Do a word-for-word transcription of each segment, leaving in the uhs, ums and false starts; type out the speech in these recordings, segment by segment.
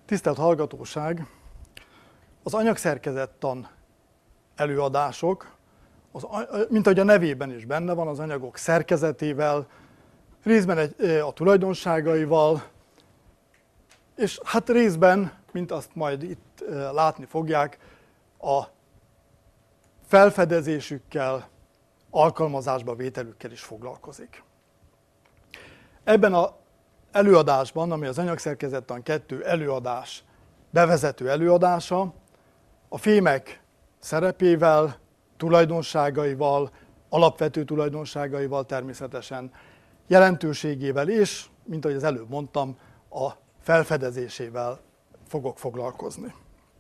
Tisztelt hallgatóság! Az anyagszerkezettan előadások, az, mint ahogy a nevében is benne van, az anyagok szerkezetével, részben egy, a tulajdonságaival, és hát részben, mint azt majd itt látni fogják, a felfedezésükkel, alkalmazásba vételükkel is foglalkozik. Ebben az előadásban, ami az anyagszerkezettan kettő előadás, bevezető előadása, a fémek szerepével, tulajdonságaival, alapvető tulajdonságaival természetesen, jelentőségével és, mint ahogy az előbb mondtam, a felfedezésével fogok foglalkozni.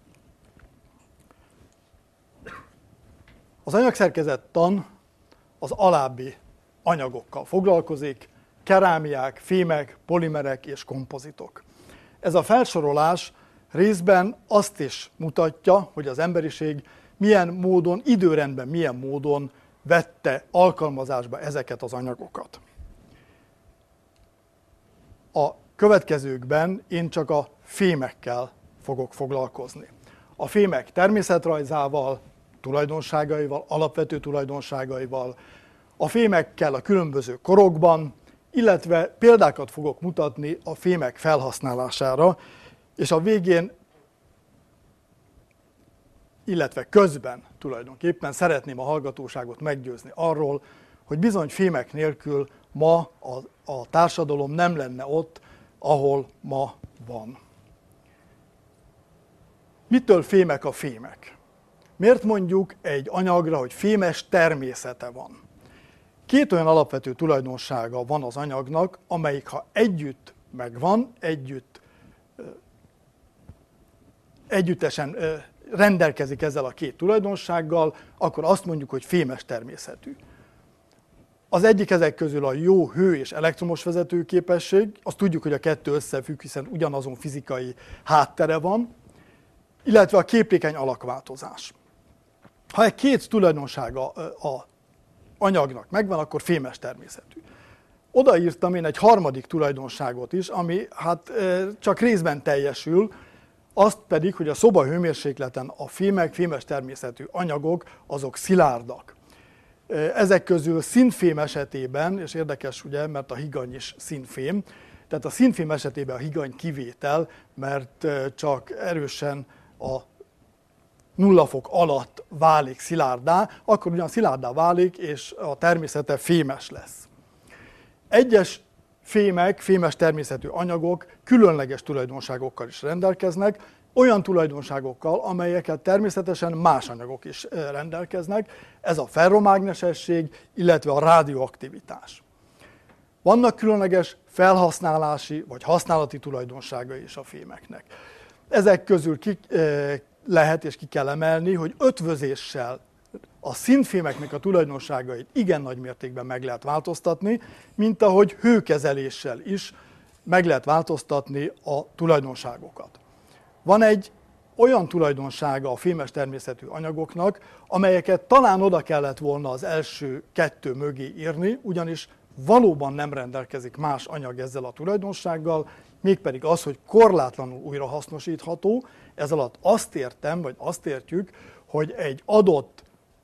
Az anyagszerkezettan az alábbi anyagokkal foglalkozik: kerámiák, fémek, polimerek és kompozitok. Ez a felsorolás részben azt is mutatja, hogy az emberiség milyen módon, időrendben milyen módon vette alkalmazásba ezeket az anyagokat. A következőkben én csak a fémekkel fogok foglalkozni. A fémek természetrajzával, tulajdonságaival, alapvető tulajdonságaival, a fémekkel a különböző korokban, illetve példákat fogok mutatni a fémek felhasználására, és a végén, illetve közben tulajdonképpen szeretném a hallgatóságot meggyőzni arról, hogy bizony fémek nélkül ma a, a társadalom nem lenne ott, ahol ma van. Mitől fémek a fémek? Miért mondjuk egy anyagra, hogy fémes természete van? Két olyan alapvető tulajdonsága van az anyagnak, amelyik ha együtt megvan, együtt, együttesen rendelkezik ezzel a két tulajdonsággal, akkor azt mondjuk, hogy fémes természetű. Az egyik ezek közül a jó hő- és elektromos vezetőképesség, azt tudjuk, hogy a kettő összefügg, hiszen ugyanazon fizikai háttere van, illetve a képlékeny alakváltozás. Ha egy két tulajdonsága a anyagnak megvan, akkor fémes természetű. Odaírtam én egy harmadik tulajdonságot is, ami hát csak részben teljesül, azt pedig, hogy a szobahőmérsékleten a fémek, fémes természetű anyagok, azok szilárdak. Ezek közül színfém esetében, és érdekes ugye, mert a higany is színfém, tehát a színfém esetében a higany kivétel, mert csak erősen a nulla fok alatt válik szilárdá, akkor ugyan szilárdá válik, és a természete fémes lesz. Egyes fémek, fémes természetű anyagok különleges tulajdonságokkal is rendelkeznek, olyan tulajdonságokkal, amelyeket természetesen más anyagok is rendelkeznek, ez a ferromágnesesség, illetve a rádióaktivitás. Vannak különleges felhasználási vagy használati tulajdonságai is a fémeknek. Ezek közül ki lehet és ki kell emelni, hogy ötvözéssel a színfémeknek a tulajdonságait igen nagy mértékben meg lehet változtatni, mint ahogy hőkezeléssel is meg lehet változtatni a tulajdonságokat. Van egy olyan tulajdonsága a fémes természetű anyagoknak, amelyeket talán oda kellett volna az első kettő mögé írni, ugyanis valóban nem rendelkezik más anyag ezzel a tulajdonsággal, mégpedig az, hogy korlátlanul újrahasznosítható. Ez alatt azt értem, vagy azt értjük, hogy egy adott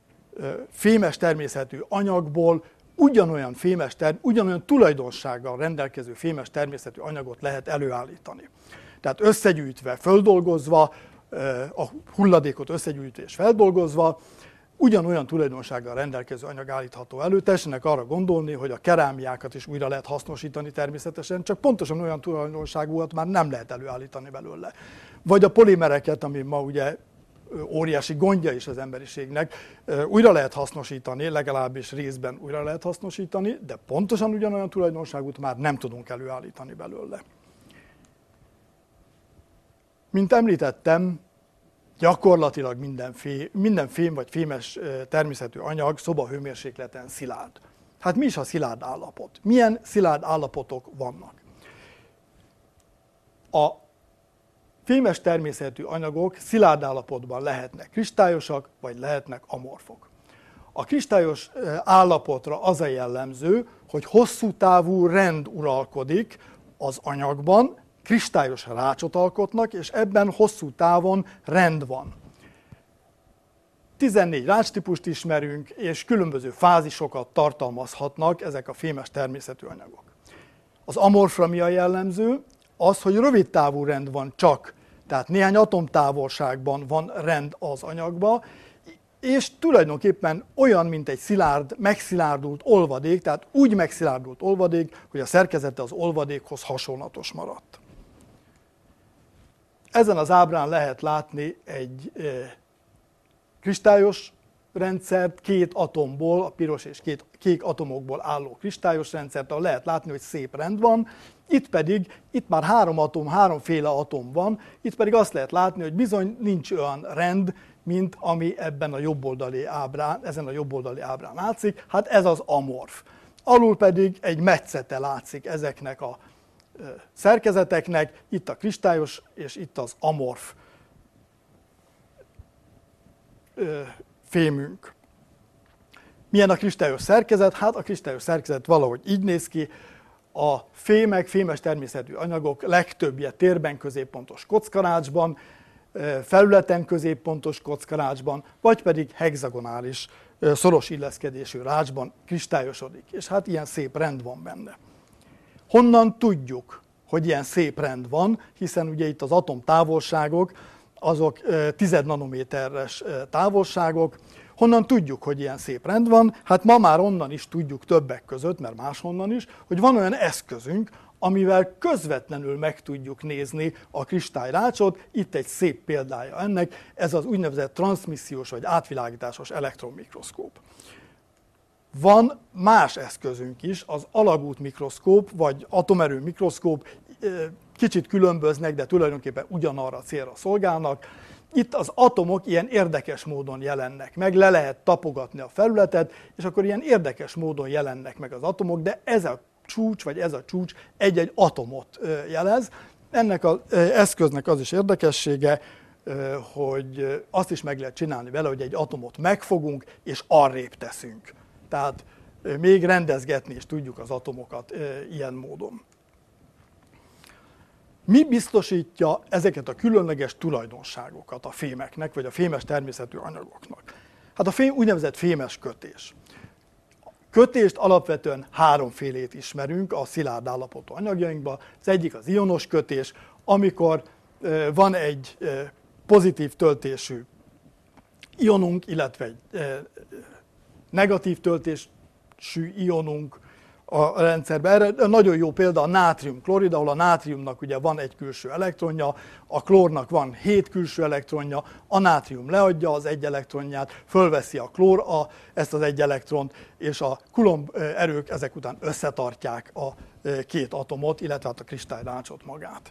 fémes természetű anyagból ugyanolyan, fémes ter- ugyanolyan tulajdonsággal rendelkező fémes természetű anyagot lehet előállítani. Tehát összegyűjtve, földolgozva, a hulladékot összegyűjtve és feldolgozva, ugyanolyan tulajdonsággal rendelkező anyag állítható elő. Tessenek arra gondolni, hogy a kerámiákat is újra lehet hasznosítani természetesen, csak pontosan olyan tulajdonságúat már nem lehet előállítani belőle. Vagy a polimereket, ami ma ugye óriási gondja is az emberiségnek, újra lehet hasznosítani, legalábbis részben újra lehet hasznosítani, de pontosan ugyanolyan tulajdonságút már nem tudunk előállítani belőle. Mint említettem, gyakorlatilag minden fém, minden fém vagy fémes természetű anyag szobahőmérsékleten szilárd. Hát mi is a szilárd állapot? Milyen szilárd állapotok vannak? A fémes természetű anyagok szilárd állapotban lehetnek kristályosak, vagy lehetnek amorfok. A kristályos állapotra az a jellemző, hogy hosszú távú rend uralkodik az anyagban, kristályos rácsot alkotnak, és ebben hosszú távon rend van. tizennégy rácstípust ismerünk, és különböző fázisokat tartalmazhatnak ezek a fémes természetű anyagok. Az amorfra mi a jellemző? Az, hogy rövid távú rend van csak, tehát néhány atomtávolságban van rend az anyagban, és tulajdonképpen olyan, mint egy szilárd, megszilárdult olvadék, tehát úgy megszilárdult olvadék, hogy a szerkezete az olvadékhoz hasonlatos maradt. Ezen az ábrán lehet látni egy kristályos rendszert, két atomból, a piros és két kék atomokból álló kristályos rendszert, ahol lehet látni, hogy szép rend van. Itt pedig, itt már három atom, háromféle atom van, itt pedig azt lehet látni, hogy bizony nincs olyan rend, mint ami ebben a jobboldali ábrán, ezen a jobboldali ábrán látszik. Hát ez az amorf. Alul pedig egy metszete látszik ezeknek a szerkezeteknek, itt a kristályos és itt az amorf fémünk. Milyen a kristályos szerkezet? Hát a kristályos szerkezet valahogy így néz ki. A fémek, fémes természetű anyagok legtöbbje térben középpontos kockarácsban, felületen középpontos kockarácsban, vagy pedig hexagonális, szoros illeszkedésű rácsban kristályosodik. És hát ilyen szép rend van benne. Honnan tudjuk, hogy ilyen szép rend van, hiszen ugye itt az atomtávolságok, azok tized nanométeres távolságok. Honnan tudjuk, hogy ilyen szép rend van? Hát ma már onnan is tudjuk többek között, mert máshonnan is, hogy van olyan eszközünk, amivel közvetlenül meg tudjuk nézni a kristályrácsot. Itt egy szép példája ennek, ez az úgynevezett transzmissziós vagy átvilágításos elektronmikroszkóp. Van más eszközünk is, az alagút mikroszkóp vagy atomerő mikroszkóp, kicsit különböznek, de tulajdonképpen ugyanarra a célra szolgálnak. Itt az atomok ilyen érdekes módon jelennek meg, le lehet tapogatni a felületet, és akkor ilyen érdekes módon jelennek meg az atomok, de ez a csúcs, vagy ez a csúcs egy-egy atomot jelez. Ennek az eszköznek az is érdekessége, hogy azt is meg lehet csinálni vele, hogy egy atomot megfogunk, és arrébb teszünk. Tehát még rendezgetni is tudjuk az atomokat ilyen módon. Mi biztosítja ezeket a különleges tulajdonságokat a fémeknek, vagy a fémes természetű anyagoknak? Hát a fém, úgynevezett fémes kötés. Kötést alapvetően háromfélét ismerünk a szilárd állapotú anyagjainkban. Az egyik az ionos kötés, amikor van egy pozitív töltésű ionunk, illetve egy negatív töltésű ionunk a rendszerben. Erre nagyon jó példa a nátrium-klorid, ahol a nátriumnak ugye van egy külső elektronja, a klórnak van hét külső elektronja, a nátrium leadja az egy elektronját, fölveszi a klór a, ezt az egy elektront, és a Coulomb erők ezek után összetartják a két atomot, illetve hát a kristályrácsot magát.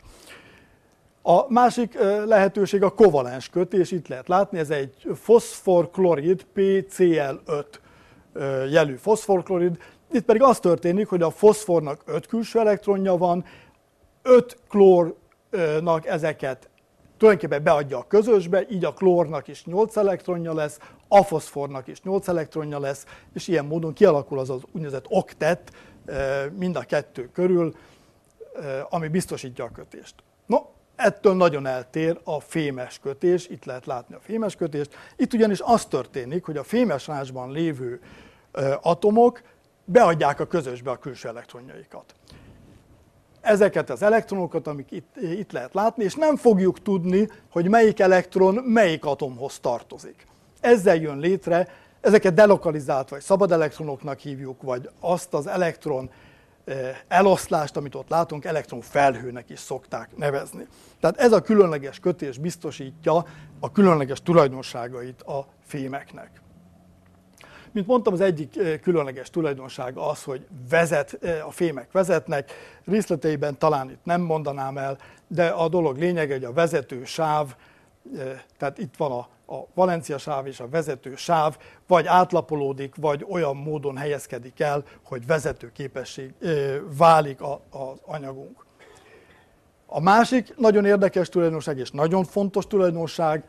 A másik lehetőség a kovalens kötés, itt lehet látni, ez egy foszforklorid, pé cé el öt jelű foszforklorid. Itt pedig az történik, hogy a foszfornak öt külső elektronja van, öt klórnak ezeket tulajdonképpen beadja a közösbe, így a klórnak is nyolc elektronja lesz, a foszfornak is nyolc elektronja lesz, és ilyen módon kialakul az az úgynevezett oktet mind a kettő körül, ami biztosítja a kötést. No, ettől nagyon eltér a fémes kötés, itt lehet látni a fémes kötést. Itt ugyanis az történik, hogy a fémes rácsban lévő atomok beadják a közösbe a külső elektronjaikat. Ezeket az elektronokat, amik itt, itt lehet látni, és nem fogjuk tudni, hogy melyik elektron melyik atomhoz tartozik. Ezzel jön létre, ezeket delokalizált vagy szabad elektronoknak hívjuk, vagy azt az elektron eloszlást, amit ott látunk, elektronfelhőnek is szokták nevezni. Tehát ez a különleges kötés biztosítja a különleges tulajdonságait a fémeknek. Mint mondtam, az egyik különleges tulajdonsága az, hogy vezet, a fémek vezetnek. Részleteiben talán itt nem mondanám el, de a dolog lényege, hogy a vezető sáv, tehát itt van a, a valencia sáv és a vezető sáv, vagy átlapolódik, vagy olyan módon helyezkedik el, hogy vezető képesség válik az anyagunk. A másik nagyon érdekes tulajdonság és nagyon fontos tulajdonság,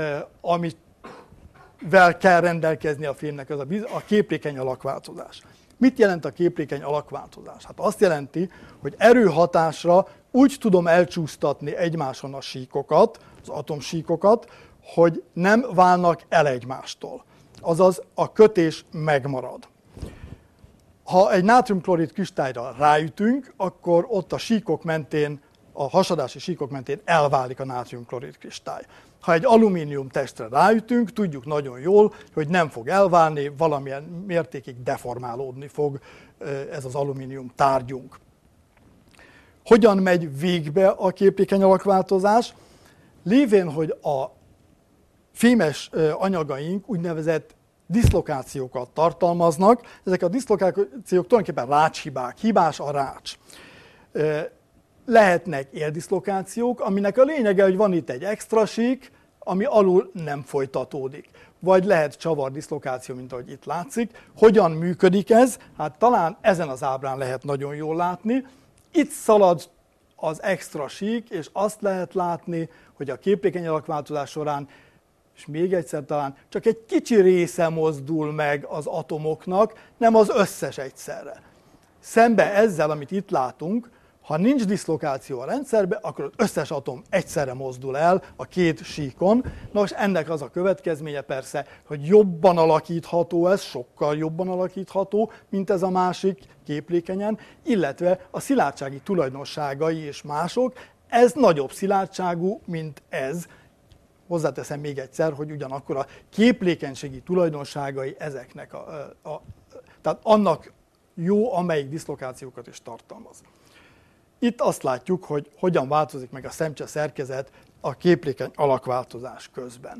amit vel kell rendelkezni a fémnek, az a, a képlékeny alakváltozás. Mit jelent a képlékeny alakváltozás? Hát azt jelenti, hogy erőhatásra úgy tudom elcsúsztatni egymáson a síkokat, az atomsíkokat, hogy nem válnak el egymástól. Azaz a kötés megmarad. Ha egy nátriumklorid kristályra ráütünk, akkor ott a síkok mentén, a hasadási síkok mentén elválik a nátriumklorid kristály. Ha egy alumínium testre ráütünk, tudjuk nagyon jól, hogy nem fog elválni, valamilyen mértékig deformálódni fog ez az alumínium tárgyunk. Hogyan megy végbe a képlékeny alakváltozás? Lévén, hogy a fémes anyagaink úgynevezett diszlokációkat tartalmaznak, ezek a diszlokációk tulajdonképpen rácshibák, hibás a rács. Lehetnek éldiszlokációk, aminek a lényege, hogy van itt egy extra sík, ami alul nem folytatódik. Vagy lehet csavardiszlokáció, mint ahogy itt látszik. Hogyan működik ez? Hát talán ezen az ábrán lehet nagyon jól látni. Itt szalad az extra sík, és azt lehet látni, hogy a képlékeny alakváltozás során, és még egyszer talán, csak egy kicsi része mozdul meg az atomoknak, nem az összes egyszerre. Szembe ezzel, amit itt látunk, ha nincs diszlokáció a rendszerbe, akkor az összes atom egyszerre mozdul el a két síkon. Nos, ennek az a következménye persze, hogy jobban alakítható ez, sokkal jobban alakítható, mint ez a másik képlékenyen, illetve a szilárdsági tulajdonságai és mások, ez nagyobb szilárdságú, mint ez. Hozzáteszem még egyszer, hogy ugyanakkor a képlékenységi tulajdonságai ezeknek a, a, a tehát annak jó, amelyik diszlokációkat is tartalmaz. Itt azt látjuk, hogy hogyan változik meg a szemcse szerkezet a képlékeny alakváltozás közben.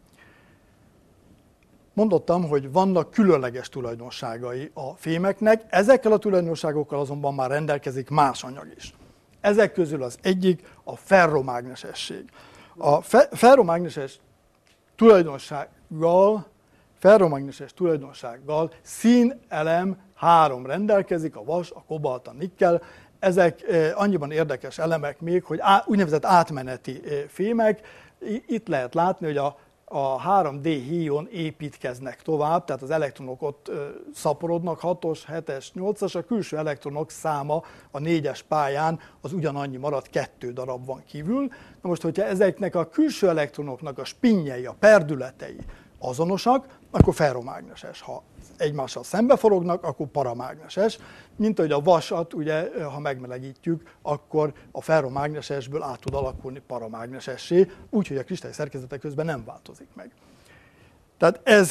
Mondottam, hogy vannak különleges tulajdonságai a fémeknek, ezekkel a tulajdonságokkal azonban már rendelkezik más anyag is. Ezek közül az egyik a ferromágnesesség. A fe- ferromágneses tulajdonsággal, ferromágneses tulajdonsággal színelem három rendelkezik, a vas, a kobalt, a nikkel. Ezek annyiban érdekes elemek még, hogy úgynevezett átmeneti fémek. Itt lehet látni, hogy a, a három dé híjon építkeznek tovább, tehát az elektronok ott szaporodnak, hatos, hetes, nyolcas, a külső elektronok száma a négyes pályán az ugyanannyi marad, kettő darab van kívül. Na most, hogyha ezeknek a külső elektronoknak a spinjei, a perdületei azonosak, akkor ferromágneses. Ha egymással szembeforognak, akkor paramágneses. Mint ahogy a vasat, ugye, ha megmelegítjük, akkor a ferromágnesesből át tud alakulni paramágnesessé, úgyhogy a kristály szerkezete közben nem változik meg. Tehát ez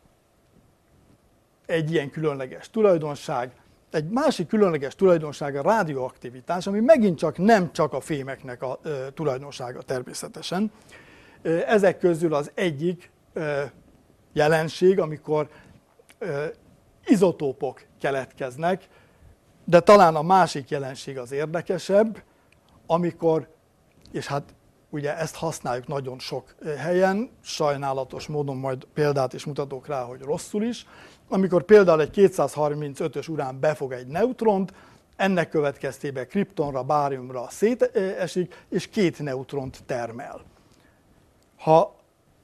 egy ilyen különleges tulajdonság. Egy másik különleges tulajdonság a rádióaktivitás, ami megint csak nem csak a fémeknek a e, tulajdonsága természetesen. E, ezek közül az egyik e, jelenség, amikor e, izotópok keletkeznek, de talán a másik jelenség az érdekesebb, amikor, és hát ugye ezt használjuk nagyon sok helyen, sajnálatos módon majd példát is mutatok rá, hogy rosszul is, amikor például egy kétszázharmincötös urán befog egy neutront, ennek következtében kriptonra, báriumra szétesik, és két neutront termel. Ha,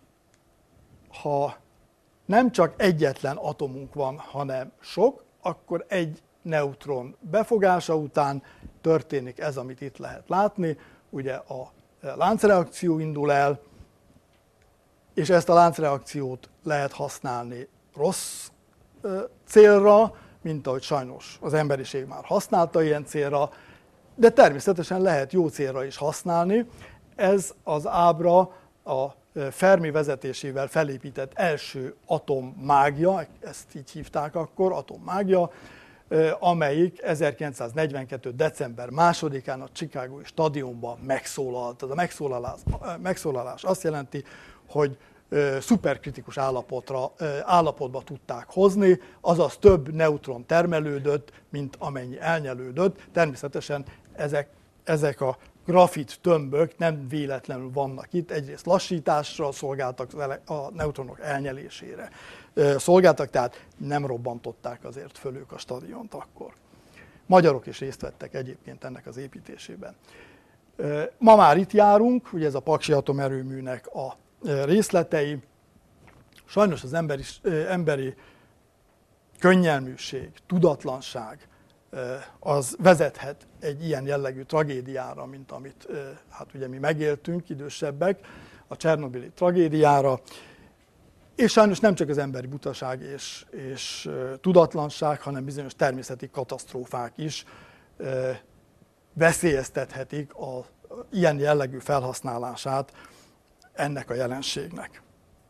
ha nem csak egyetlen atomunk van, hanem sok, akkor egy neutron befogása után történik ez, amit itt lehet látni. Ugye a láncreakció indul el, és ezt a láncreakciót lehet használni rossz célra, mint ahogy sajnos az emberiség már használta ilyen célra, de természetesen lehet jó célra is használni. Ez az ábra a Fermi vezetésével felépített első atommágia, ezt így hívták akkor, atommágia, amelyik ezerkilencszáznegyvenkettő. december másodikán a Chicagói stadionban megszólalt. Ez a megszólalás, megszólalás azt jelenti, hogy szuperkritikus állapotra, állapotba tudták hozni, azaz több neutron termelődött, mint amennyi elnyelődött. Természetesen ezek, ezek a grafit tömbök nem véletlenül vannak itt, egyrészt lassításra szolgáltak, a neutronok elnyelésére szolgáltak, tehát nem robbantották azért fölük a stadiont akkor. Magyarok is részt vettek egyébként ennek az építésében. Ma már itt járunk, ugye ez a Paksi atomerőműnek a részletei. Sajnos az emberi, emberi könnyelműség, tudatlanság, az vezethet egy ilyen jellegű tragédiára, mint amit hát ugye mi megéltünk, idősebbek, a csernobili tragédiára, és sajnos nem csak az emberi butaság és, és tudatlanság, hanem bizonyos természeti katasztrófák is veszélyeztethetik az ilyen jellegű felhasználását ennek a jelenségnek.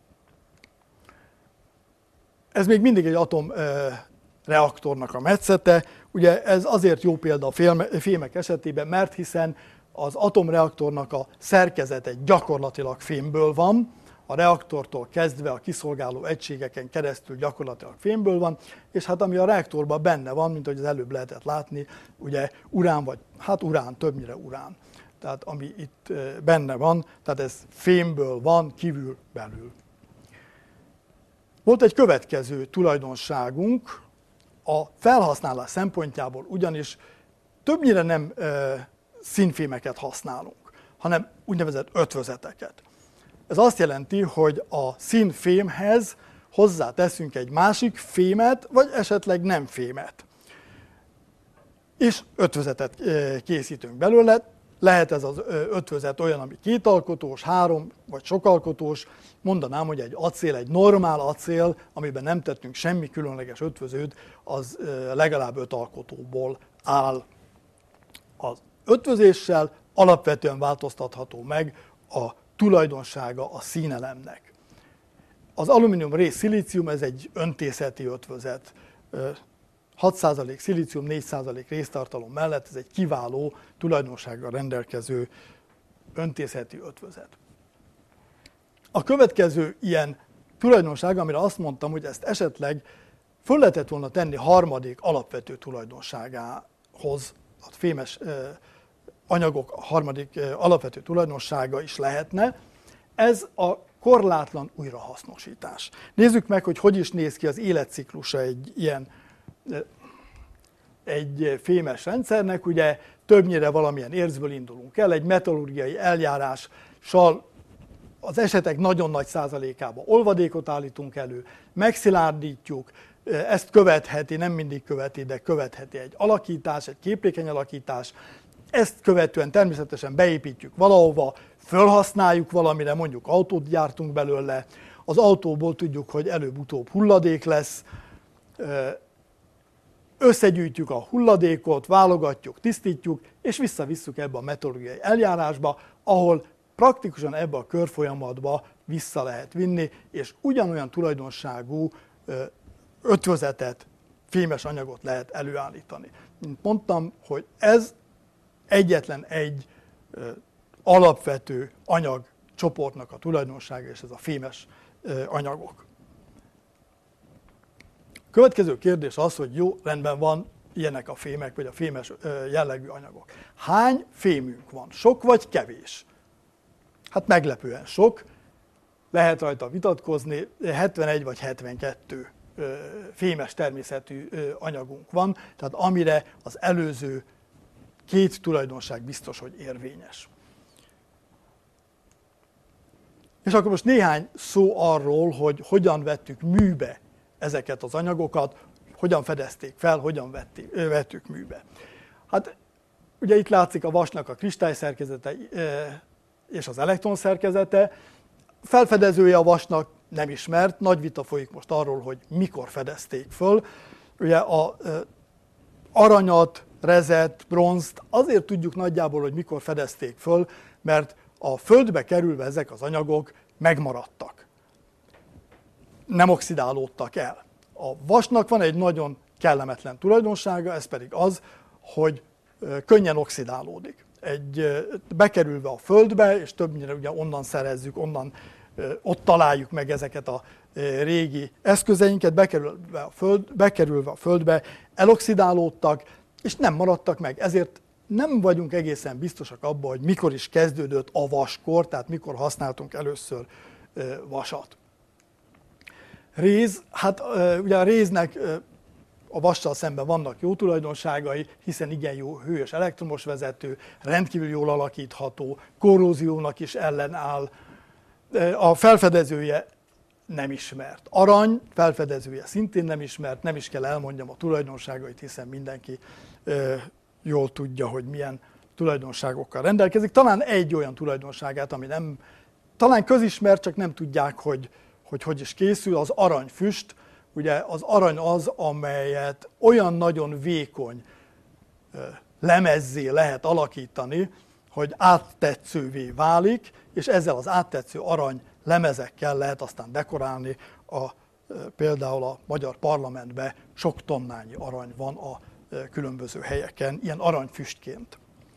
Ez még mindig egy atomreaktornak a metszete. Ugye ez azért jó példa a fémek esetében, mert hiszen az atomreaktornak a szerkezete gyakorlatilag fémből van, a reaktortól kezdve a kiszolgáló egységeken keresztül gyakorlatilag fémből van, és hát ami a reaktorban benne van, mint ahogy az előbb lehetett látni, ugye urán vagy, hát urán, többnyire urán. Tehát ami itt benne van, tehát ez fémből van, kívül, belül. Volt egy következő tulajdonságunk, a felhasználás szempontjából ugyanis többnyire nem e, színfémeket használunk, hanem úgynevezett ötvözeteket. Ez azt jelenti, hogy a színfémhez hozzáteszünk egy másik fémet, vagy esetleg nem fémet. És ötvözetet készítünk belőle. Lehet ez az ötvözet olyan, ami kétalkotós, három vagy sokalkotós. Mondanám, hogy egy acél, egy normál acél, amiben nem tettünk semmi különleges ötvözőt, az legalább öt alkotóból áll. Az ötvözéssel alapvetően változtatható meg a tulajdonsága a színelemnek. Az alumínium rész szilícium, ez egy öntészeti ötvözet. hat százalék szilícium, négy százalék résztartalom mellett ez egy kiváló tulajdonsággal rendelkező öntészeti ötvözet. A következő ilyen tulajdonság, amire azt mondtam, hogy ezt esetleg föl lehetett volna tenni harmadik alapvető tulajdonságához, a fémes anyagok harmadik alapvető tulajdonsága is lehetne, ez a korlátlan újrahasznosítás. Nézzük meg, hogy hogy is néz ki az életciklusa egy ilyen egy fémes rendszernek. Ugye többnyire valamilyen érzből indulunk el, egy metallurgiai eljárással az esetek nagyon nagy százalékában olvadékot állítunk elő, megszilárdítjuk, ezt követheti, nem mindig követi, de követheti egy alakítás, egy képlékeny alakítás, ezt követően természetesen beépítjük valahova, felhasználjuk valamire, mondjuk autót gyártunk belőle, az autóból tudjuk, hogy előbb-utóbb hulladék lesz, összegyűjtjük a hulladékot, válogatjuk, tisztítjuk, és visszavisszük ebbe a metallurgiai eljárásba, ahol praktikusan ebbe a körfolyamatba vissza lehet vinni, és ugyanolyan tulajdonságú ötvözetet, fémes anyagot lehet előállítani. Mint mondtam, hogy ez egyetlen egy alapvető anyagcsoportnak a tulajdonsága, és ez a fémes anyagok. Következő kérdés az, hogy jó, rendben van, ilyenek a fémek, vagy a fémes jellegű anyagok. Hány fémünk van? Sok vagy kevés? Hát meglepően sok. Lehet rajta vitatkozni, hetvenegy vagy hetvenkettő fémes természetű anyagunk van, tehát amire az előző két tulajdonság biztos, hogy érvényes. És akkor most néhány szó arról, hogy hogyan vettük műbe ezeket az anyagokat, hogyan fedezték fel, hogyan vették, vettük műbe. Hát ugye itt látszik a vasnak a kristályszerkezete és az elektronszerkezete. Felfedezője a vasnak nem ismert, nagy vita folyik most arról, hogy mikor fedezték föl. Ugye a aranyat, rezet, bronzt azért tudjuk nagyjából, hogy mikor fedezték föl, mert a földbe kerülve ezek az anyagok megmaradtak. Nem oxidálódtak el. A vasnak van egy nagyon kellemetlen tulajdonsága, ez pedig az, hogy könnyen oxidálódik. Egy, bekerülve a földbe, és többnyire ugye onnan szerezzük, onnan ott találjuk meg ezeket a régi eszközeinket, bekerülve a, föld, bekerülve a földbe, eloxidálódtak, és nem maradtak meg. Ezért nem vagyunk egészen biztosak abban, hogy mikor is kezdődött a vaskor, tehát mikor használtunk először vasat. Réz, hát ugye a réznek a vassal szemben vannak jó tulajdonságai, hiszen igen jó hős elektromos vezető, rendkívül jól alakítható, korróziónak is ellenáll. A felfedezője nem ismert. Arany felfedezője szintén nem ismert, nem is kell elmondjam a tulajdonságait, hiszen mindenki ö, jól tudja, hogy milyen tulajdonságokkal rendelkezik. Talán egy olyan tulajdonságát, ami nem, talán közismert, csak nem tudják, hogy hogy, hogy is készül, az aranyfüst. Ugye az arany az, amelyet olyan nagyon vékony ö, lemezzé lehet alakítani, hogy áttetszővé válik, és ezzel az áttetsző arany lemezekkel lehet aztán dekorálni. A, például a magyar parlamentben sok tonnányi arany van a különböző helyeken, ilyen aranyfüstként.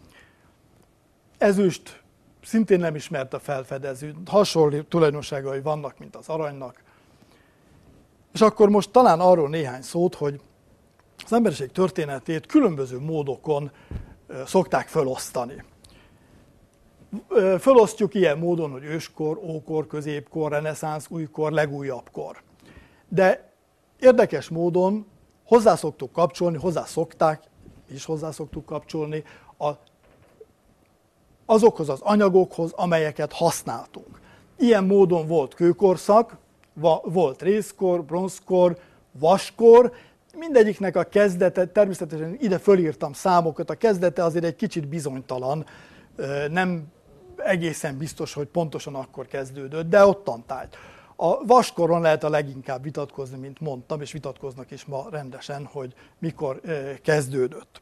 Ezüst szintén nem ismert a felfedező, hasonló tulajdonságai vannak, mint az aranynak. És akkor most talán arról néhány szót, hogy az emberiség történetét különböző módokon szokták felosztani. Felosztjuk ilyen módon, hogy őskor, ókor, középkor, reneszánsz, újkor, legújabb kor. De érdekes módon hozzá szoktuk kapcsolni, hozzá szokták, és hozzá szoktuk kapcsolni a, azokhoz az anyagokhoz, amelyeket használtunk. Ilyen módon volt kőkorszak, volt rézkor, bronzkor, vaskor, mindegyiknek a kezdete, természetesen ide fölírtam számokat, a kezdete azért egy kicsit bizonytalan, nem egészen biztos, hogy pontosan akkor kezdődött, de ott tantált. A vaskoron lehet a leginkább vitatkozni, mint mondtam, és vitatkoznak is ma rendesen, hogy mikor kezdődött.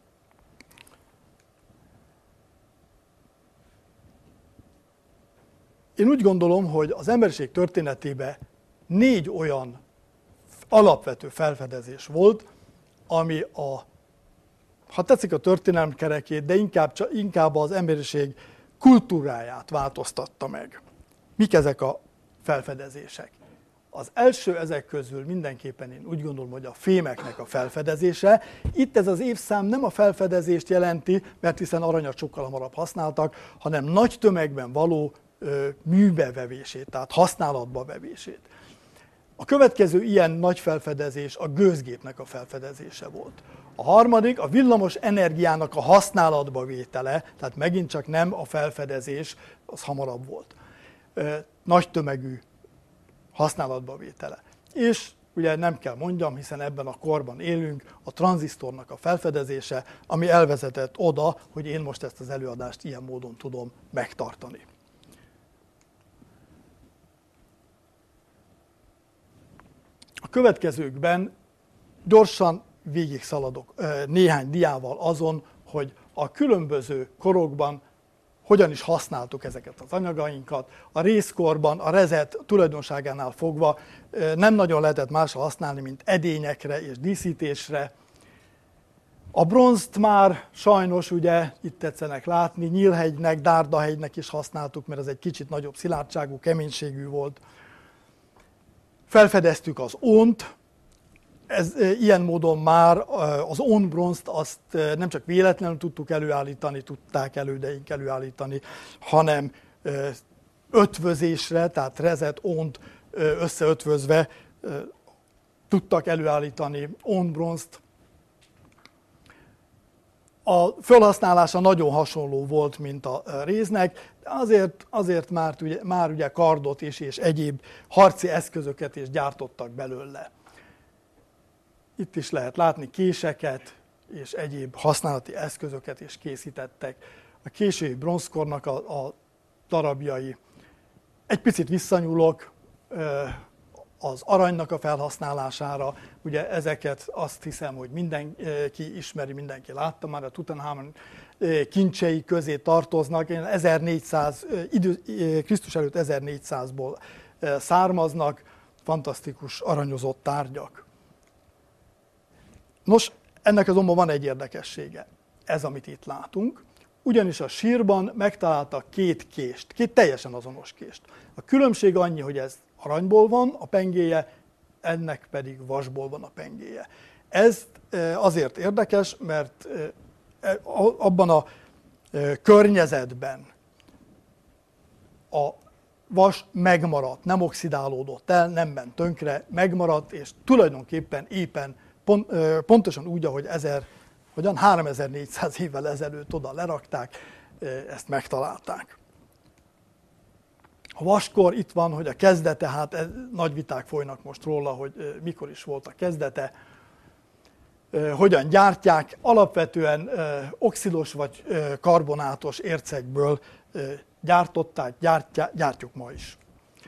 Én úgy gondolom, hogy az emberiség történetében négy olyan alapvető felfedezés volt, ami a, ha tetszik, a történelem kerekét, de inkább, inkább az emberiség kultúráját változtatta meg. Mik ezek a felfedezések? Az első ezek közül mindenképpen én úgy gondolom, hogy a fémeknek a felfedezése. Itt ez az évszám nem a felfedezést jelenti, mert hiszen aranyat sokkal hamarabb használtak, hanem nagy tömegben való ö, műbevevését, tehát használatba vevését. A következő ilyen nagy felfedezés a gőzgépnek a felfedezése volt. A harmadik a villamos energiának a használatba vétele, tehát megint csak nem a felfedezés, az hamarabb volt. Nagy tömegű használatba vétele. És ugye nem kell mondjam, hiszen ebben a korban élünk, a tranzisztornak a felfedezése, ami elvezetett oda, hogy én most ezt az előadást ilyen módon tudom megtartani. A következőkben gyorsan végig szaladok néhány diával azon, hogy a különböző korokban hogyan is használtuk ezeket az anyagainkat. A rézkorban a rezet tulajdonságánál fogva nem nagyon lehetett másra használni, mint edényekre és díszítésre. A bronzt már sajnos, ugye itt tetszenek látni, Nyílhegynek, Dárdahegynek is használtuk, mert ez egy kicsit nagyobb szilárdságú, keménységű volt. Felfedeztük az ónt, ez, ilyen módon már az ónbronzt azt nem csak véletlenül tudtuk előállítani, tudták elődeink előállítani, hanem ötvözésre, tehát rezet, ónt összeötvözve tudtak előállítani ónbronzt. A felhasználása nagyon hasonló volt, mint a réznek, de azért, azért már, ugye, már ugye kardot is és egyéb harci eszközöket is gyártottak belőle. Itt is lehet látni késeket és egyéb használati eszközöket is készítettek. A késői bronzkornak a, a darabjai. Egy picit visszanyúlok az aranynak a felhasználására. Ugye ezeket azt hiszem, hogy mindenki ismeri, mindenki látta már, a Tutanhamon kincsei közé tartoznak. ezernégyszáz, idő, Krisztus előtt ezernégyszázból származnak, fantasztikus aranyozott tárgyak. Nos, ennek azonban van egy érdekessége, ez, amit itt látunk, ugyanis a sírban megtaláltak két kést, két teljesen azonos kést. A különbség annyi, hogy ez aranyból van a pengéje, ennek pedig vasból van a pengéje. Ez azért érdekes, mert abban a környezetben a vas megmaradt, nem oxidálódott el, nem ment tönkre, megmaradt, és tulajdonképpen éppen Pont, pontosan úgy, ahogy ezer, hogyan háromezer-négyszáz évvel ezelőtt oda lerakták, ezt megtalálták. A vaskor itt van, hogy a kezdete, hát ez, nagy viták folynak most róla, hogy mikor is volt a kezdete, hogyan gyártják. Alapvetően oxidos vagy karbonátos ércekből gyártották, gyártják, gyártjuk ma is.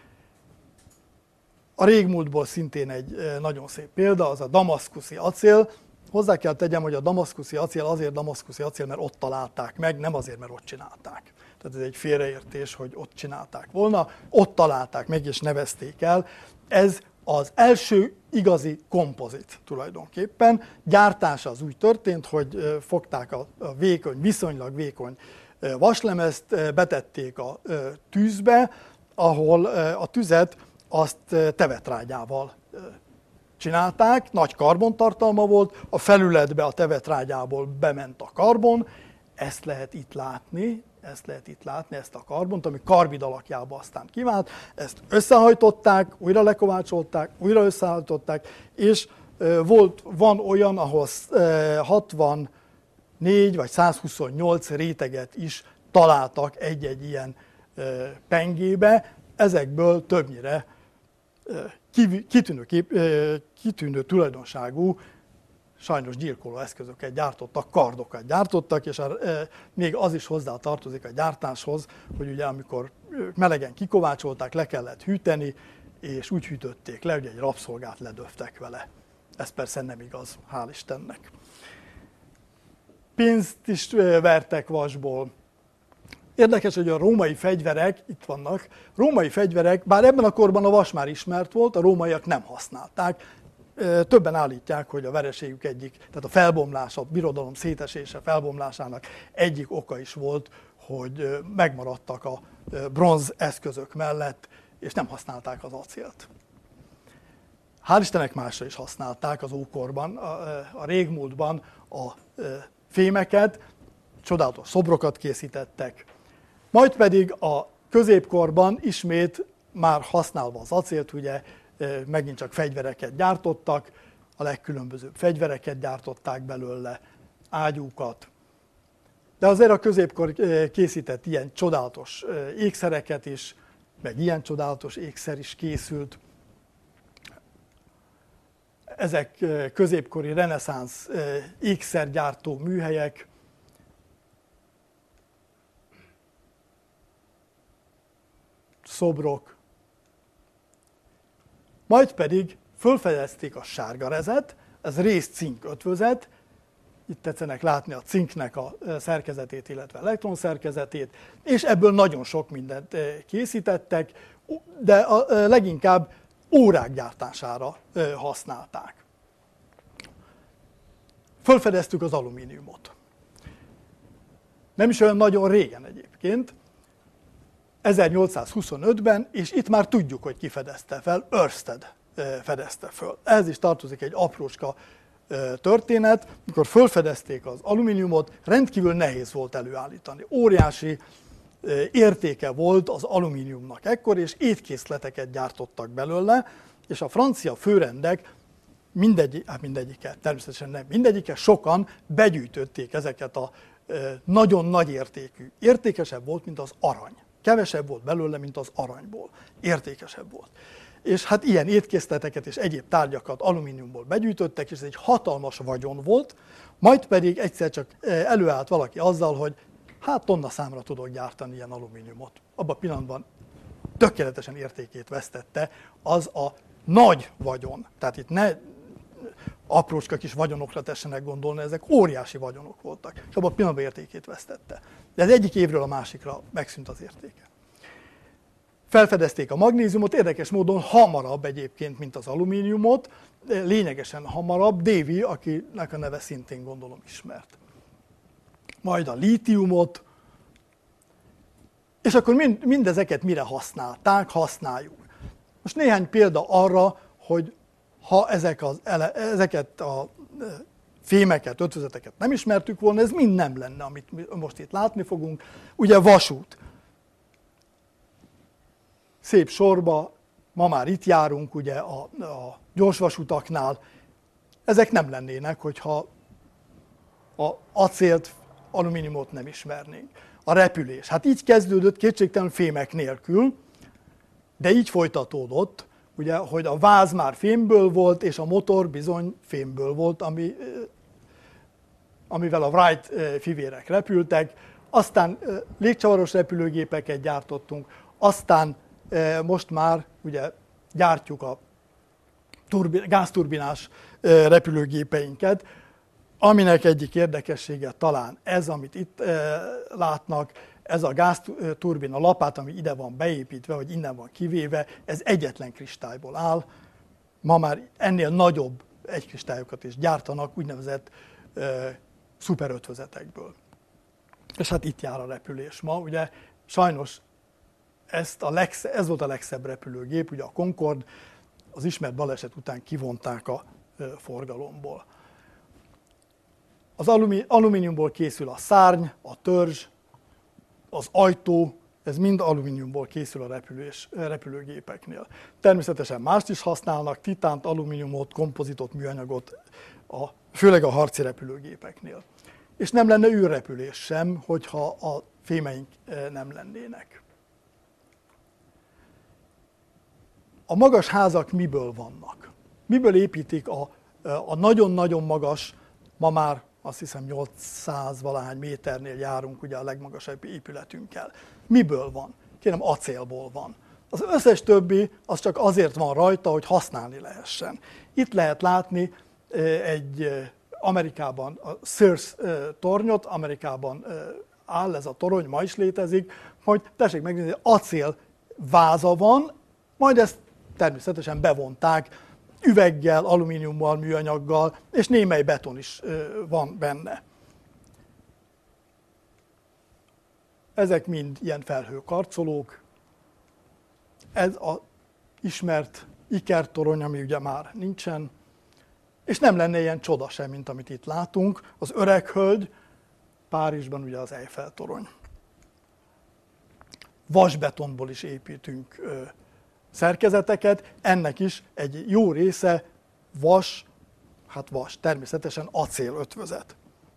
A régmúltból szintén egy nagyon szép példa, az a damaszkuszi acél. Hozzá kell tegyem, hogy a damaszkuszi acél azért damaszkuszi acél, mert ott találták meg, nem azért, mert ott csinálták. Tehát ez egy félreértés, hogy ott csinálták volna, ott találták meg és nevezték el. Ez az első igazi kompozit tulajdonképpen. Gyártása az úgy történt, hogy fogták a vékony, viszonylag vékony vaslemezt, betették a tűzbe, ahol a tüzet azt tevetrágyával csinálták, nagy karbontartalma volt, a felületbe a tevetrágyából bement a karbon, ezt lehet itt látni, ezt lehet itt látni, ezt a karbont, ami karbid alakjába aztán kivált, ezt összehajtották, újra lekovácsolták, újra összehajtották, és volt, van olyan, ahol hatvannégy vagy százhuszonnyolc réteget is találtak egy-egy ilyen pengébe, ezekből többnyire kitűnő, kép, kitűnő tulajdonságú, sajnos gyilkoló eszközöket gyártottak, kardokat gyártottak, és a, e, még az is hozzá tartozik a gyártáshoz, hogy ugye amikor melegen kikovácsolták, le kellett hűteni, és úgy hűtötték le, hogy egy rabszolgát ledöftek vele. Ez persze nem igaz, hál' Istennek. Pénzt is vertek vasból. Érdekes, hogy a római fegyverek, itt vannak, római fegyverek, bár ebben a korban a vas már ismert volt, a rómaiak nem használták. Többen állítják, hogy a vereségük egyik, tehát a felbomlás, a birodalom szétesése, felbomlásának egyik oka is volt, hogy megmaradtak a bronz eszközök mellett, és nem használták az acélt. Hál' Istennek másra is használták az ókorban, a, a régmúltban a fémeket, csodálatos szobrokat készítettek, majd pedig a középkorban ismét már használva az acélt, ugye megint csak fegyvereket gyártottak, a legkülönbözőbb fegyvereket gyártották belőle, ágyúkat. De azért a középkor készített ilyen csodálatos ékszereket is, meg ilyen csodálatos ékszer is készült. Ezek középkori reneszánsz ékszergyártó műhelyek. Szobrok. Majd pedig fölfedezték a sárgarezet, ez réz-cink ötvözet, itt tetszenek látni a cinknek a szerkezetét, illetve elektronszerkezetét, és ebből nagyon sok mindent készítettek, de a leginkább órák gyártására használták. Fölfedeztük az alumíniumot. Nem is olyan nagyon régen egyébként, ezernyolcszázhuszonötben, és itt már tudjuk, hogy ki fedezte fel, Ørsted fedezte föl. Ez is tartozik egy aprócska történet, mikor fölfedezték az alumíniumot, rendkívül nehéz volt előállítani. Óriási értéke volt az alumíniumnak ekkor, és étkészleteket gyártottak belőle, és a francia főrendek mindegy, hát mindegyiket, természetesen nem mindegyiket, sokan begyűjtötték ezeket a nagyon nagy értékű. Értékesebb volt, mint az arany. Kevesebb volt belőle, mint az aranyból. Értékesebb volt. És hát ilyen étkészleteket és egyéb tárgyakat alumíniumból begyűjtöttek, és ez egy hatalmas vagyon volt, majd pedig egyszer csak előállt valaki azzal, hogy hát tonna számra tudok gyártani ilyen alumíniumot. Abban a pillanatban tökéletesen értékét vesztette az a nagy vagyon. Tehát itt ne aprócska kis vagyonokra tessenek gondolni, ezek óriási vagyonok voltak, és abban a pillanatban értékét vesztette. De ez egyik évről a másikra megszűnt az értéke. Felfedezték a magnéziumot, érdekes módon hamarabb egyébként, mint az alumíniumot, lényegesen hamarabb, Davy, akinek a neve szintén gondolom ismert. Majd a lítiumot, és akkor mind, mindezeket mire használták, használjuk. Most néhány példa arra, hogy ha ezek az ele, ezeket a fémeket, ötvözeteket nem ismertük volna, ez mind nem lenne, amit most itt látni fogunk. Ugye vasút. Szép sorba, ma már itt járunk ugye a, a gyorsvasutaknál. Ezek nem lennének, hogyha a acélt, alumíniumot nem ismernénk. A repülés. Hát így kezdődött kétségtelen fémek nélkül. De így folytatódott, ugye, hogy a váz már fémből volt, és a motor bizony fémből volt, ami, amivel a Wright fivérek repültek. Aztán légcsavaros repülőgépeket gyártottunk, aztán most már ugye gyártjuk a turbi, gázturbinás repülőgépeinket, aminek egyik érdekessége talán ez, amit itt látnak, ez a gázturbina lapát, ami ide van beépítve, vagy innen van kivéve, ez egyetlen kristályból áll. Ma már ennél nagyobb egykristályokat is gyártanak, úgynevezett e, szuperötvözetekből. És hát itt jár a repülés ma, ugye sajnos ezt a legszebb, ez volt a legszebb repülőgép, ugye a Concorde, az ismert baleset után kivonták a e, forgalomból. Az alumi, alumíniumból készül a szárny, a törzs, az ajtó, ez mind alumíniumból készül a repülés, repülőgépeknél. Természetesen mást is használnak, titánt, alumíniumot, kompozitot, műanyagot, a, főleg a harci repülőgépeknél. És nem lenne űrrepülés sem, hogyha a fémeink nem lennének. A magas házak miből vannak? Miből építik a, a nagyon-nagyon magas, ma már azt hiszem nyolcszáz valahány méternél járunk ugye a legmagasabb épületünkkel. Miből van? Kérem, acélból van. Az összes többi az csak azért van rajta, hogy használni lehessen. Itt lehet látni egy Amerikában a Sears tornyot, Amerikában áll ez a torony, ma is létezik, hogy tessék megnézni, acél váza van, majd ezt természetesen bevonták üveggel, alumíniummal, műanyaggal, és némely beton is van benne. Ezek mind ilyen felhőkarcolók. Ez az ismert ikertorony, ami ugye már nincsen, és nem lenne ilyen csoda sem, mint amit itt látunk. Az öreg hölgy, Párizsban ugye az Eiffel torony. Vasbetonból is építünk szerkezeteket, ennek is egy jó része vas, hát vas, természetesen acélötvözet.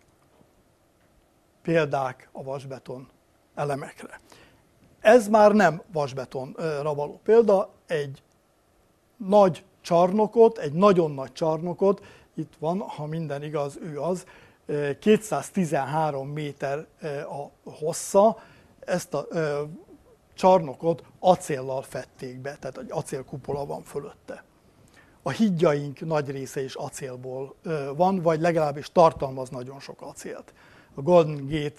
Példák a vasbeton elemekre. Ez már nem vasbetonra való példa, egy nagy csarnokot, egy nagyon nagy csarnokot, itt van, ha minden igaz, ő az, kétszáztizenhárom méter a hossza, ezt a csarnokot acéllal fedték be, tehát egy acélkupola van fölötte. A hídjaink nagy része is acélból van, vagy legalábbis tartalmaz nagyon sok acélt. A Golden Gate,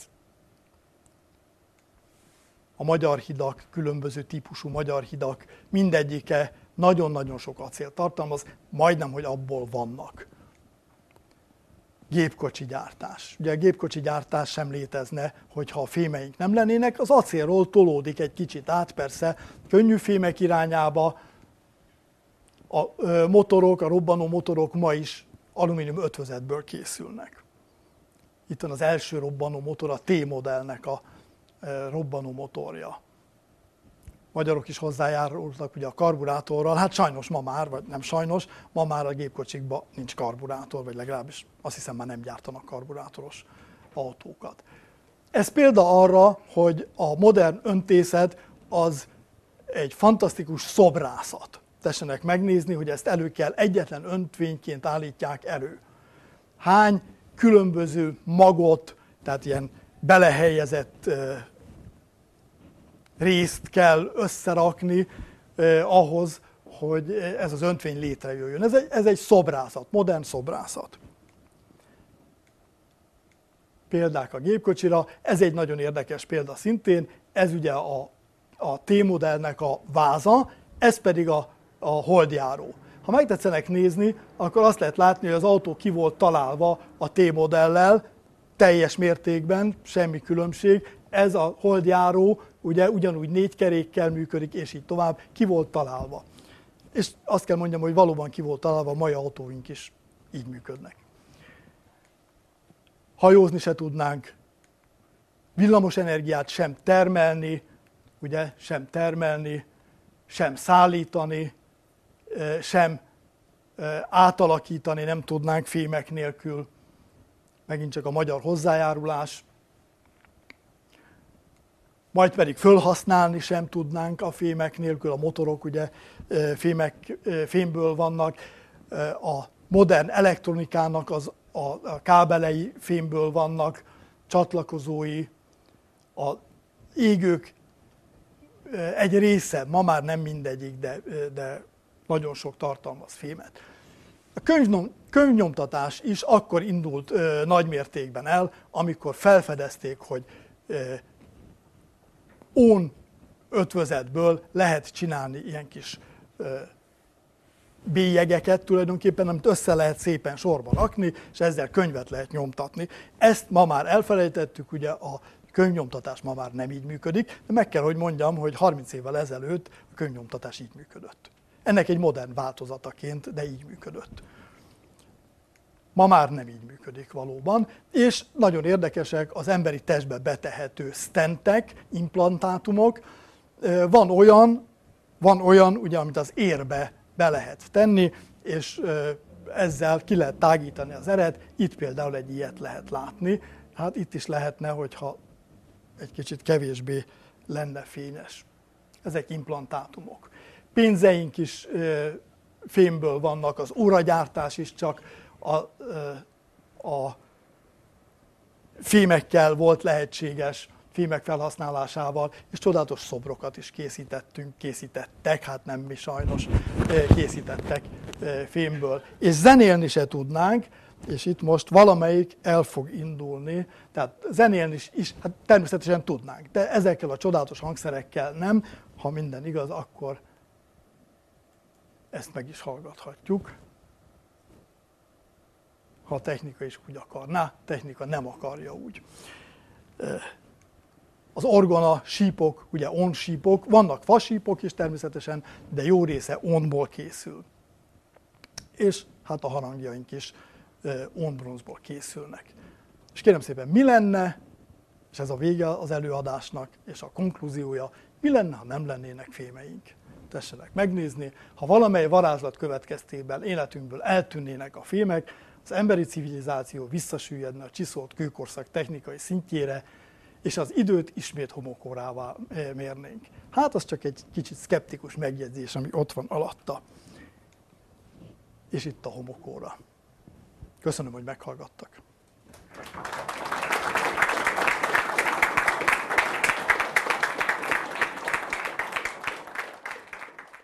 a magyar hidak, különböző típusú magyar hidak, mindegyike nagyon-nagyon sok acélt tartalmaz, majdnem, hogy abból vannak. Gépkocsi gyártás. Ugye a gépkocsi gyártás sem létezne, hogyha a fémeink nem lennének. Az acélról tolódik egy kicsit át, persze könnyű fémek irányába. A motorok, a robbanó motorok ma is alumínium ötvözetből készülnek. Itt van az első robbanó motor, a T-modellnek a robbanó motorja. Magyarok is hozzájárultak ugye a karburátorral, hát sajnos ma már, vagy nem sajnos, ma már a gépkocsikban nincs karburátor, vagy legalábbis azt hiszem már nem gyártanak karburátoros autókat. Ez példa arra, hogy a modern öntészet az egy fantasztikus szobrászat. Tessenek megnézni, hogy ezt elő kell, egyetlen öntvényként állítják elő. Hány különböző magot, tehát ilyen belehelyezett részt kell összerakni eh, ahhoz, hogy ez az öntvény létrejöjjön. Ez egy, ez egy szobrászat, modern szobrászat. Példák a gépkocsira, ez egy nagyon érdekes példa szintén, ez ugye a, a T-modellnek a váza, ez pedig a, a holdjáró. Ha megtetszenek nézni, akkor azt lehet látni, hogy az autó ki volt találva a T-modellel, teljes mértékben, semmi különbség. Ez a holdjáró ugye ugyanúgy négy kerékkel működik, és így tovább, ki volt találva. És azt kell mondjam, hogy valóban ki volt találva, a mai autóink is így működnek. Hajózni se tudnánk, villamos energiát sem termelni, ugye, sem termelni, sem szállítani, sem átalakítani nem tudnánk fémek majd pedig fölhasználni sem tudnánk a fémek nélkül, a motorok ugye fémek, fémből vannak, a modern elektronikának az, a, a kábelei fémből vannak, csatlakozói, a égők egy része, ma már nem mindegyik, de, de nagyon sok tartalmaz fémet. A könyvnyom, könyvnyomtatás is akkor indult ö, nagy mértékben el, amikor felfedezték, hogy ö, ón ötvözetből lehet csinálni ilyen kis ö, bélyegeket tulajdonképpen, amit össze lehet szépen sorba rakni, és ezzel könyvet lehet nyomtatni. Ezt ma már elfelejtettük, ugye a könyvnyomtatás ma már nem így működik, de meg kell, hogy mondjam, hogy harminc évvel ezelőtt a könyvnyomtatás így működött. Ennek egy modern változataként, de így működött. Ma már nem így működik valóban, és nagyon érdekesek az emberi testbe betehető stentek, implantátumok. Van olyan, van olyan, ugye, amit az érbe be lehet tenni, és ezzel ki lehet tágítani az eret. Itt például egy ilyet lehet látni. Hát itt is lehetne, hogyha egy kicsit kevésbé lenne fényes. Ezek implantátumok. Pénzeink is fémből vannak, az óragyártás is csak a, a fémekkel volt lehetséges, fémek felhasználásával, és csodálatos szobrokat is készítettünk, készítettek, hát nem mi sajnos, készítettek fémből. És zenélni se tudnánk, és itt most valamelyik el fog indulni, tehát zenélni is, is hát természetesen tudnánk, de ezekkel a csodálatos hangszerekkel nem, ha minden igaz, akkor ezt meg is hallgathatjuk. Ha a technika is úgy akarná, a technika nem akarja úgy. Az orgona sípok, ugye on sípok, vannak fasípok is természetesen, de jó része onból készül. És hát a harangjaink is onbronzból készülnek. És kérem szépen, mi lenne, és ez a vége az előadásnak, és a konklúziója, mi lenne, ha nem lennének fémeink? Tessenek megnézni, ha valamely varázslat következtében életünkből eltűnnének a fémek, az emberi civilizáció visszasüllyedne a csiszolt kőkorszak technikai szintjére, és az időt ismét homokórává mérnénk. Hát az csak egy kicsit szkeptikus megjegyzés, ami ott van alatta. És itt a homokóra. Köszönöm, hogy meghallgattak.